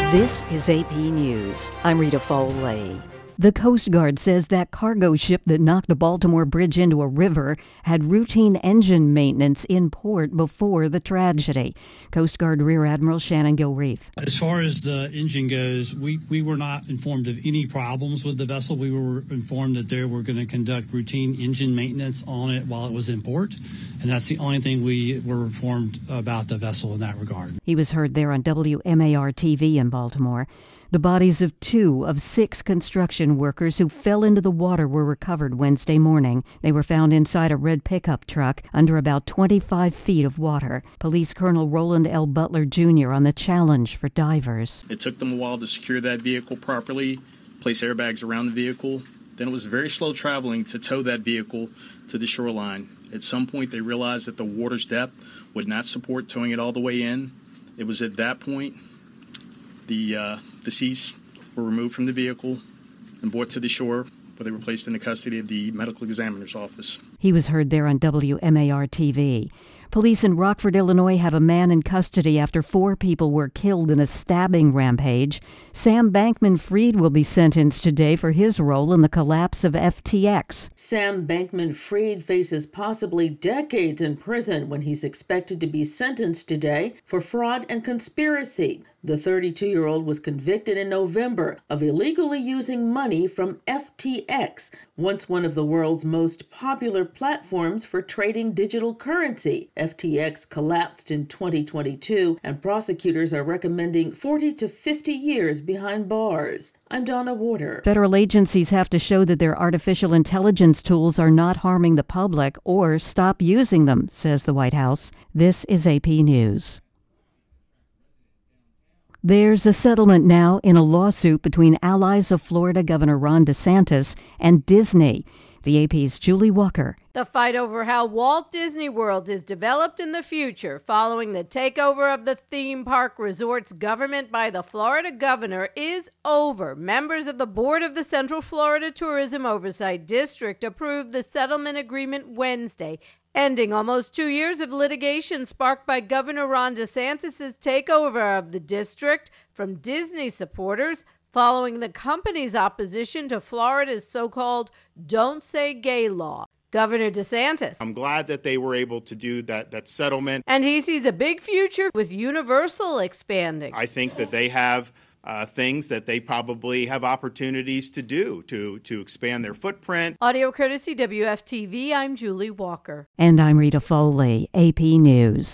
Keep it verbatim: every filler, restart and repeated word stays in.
This is A P News. I'm Rita Foley. The Coast Guard says that cargo ship that knocked the Baltimore Bridge into a river had routine engine maintenance in port before the tragedy. Coast Guard Rear Admiral Shannon Gilreath. As far as the engine goes, we, we were not informed of any problems with the vessel. We were informed that they were going to conduct routine engine maintenance on it while it was in port. And that's the only thing we were informed about the vessel in that regard. He was heard there on W M A R T V in Baltimore. The bodies of two of six construction workers who fell into the water were recovered Wednesday morning. They were found inside a red pickup truck under about twenty-five feet of water. Police Colonel Roland L. Butler Junior on the challenge for divers. It took them a while to secure that vehicle properly, place airbags around the vehicle. Then it was very slow traveling to tow that vehicle to the shoreline. At some point, they realized that the water's depth would not support towing it all the way in. It was at that point the uh, deceased were removed from the vehicle and brought to the shore, where they were placed in the custody of the medical examiner's office. He was heard there on W M A R T V. Police in Rockford, Illinois have a man in custody after four people were killed in a stabbing rampage. Sam Bankman-Fried will be sentenced today for his role in the collapse of F T X. Sam Bankman-Fried faces possibly decades in prison when he's expected to be sentenced today for fraud and conspiracy. The thirty-two-year-old was convicted in November of illegally using money from F T X, once one of the world's most popular platforms for trading digital currency. F T X collapsed in twenty twenty-two, and prosecutors are recommending forty to fifty years behind bars. I'm Donna Warder. Federal agencies have to show that their artificial intelligence tools are not harming the public or stop using them, says the White House. This is A P News. There's a settlement now in a lawsuit between allies of Florida Governor Ron DeSantis and Disney. The A P's Julie Walker. The fight over how Walt Disney World is developed in the future following the takeover of the theme park resort's government by the Florida governor is over. Members of the board of the Central Florida Tourism Oversight District approved the settlement agreement Wednesday, ending almost two years of litigation sparked by Governor Ron DeSantis' takeover of the district from Disney supporters following the company's opposition to Florida's so-called Don't Say Gay law. Governor DeSantis. I'm glad that they were able to do that, that settlement. And he sees a big future with Universal expanding. I think that they have uh, things that they probably have opportunities to do to, to expand their footprint. Audio courtesy W F T V, I'm Julie Walker. And I'm Rita Foley, A P News.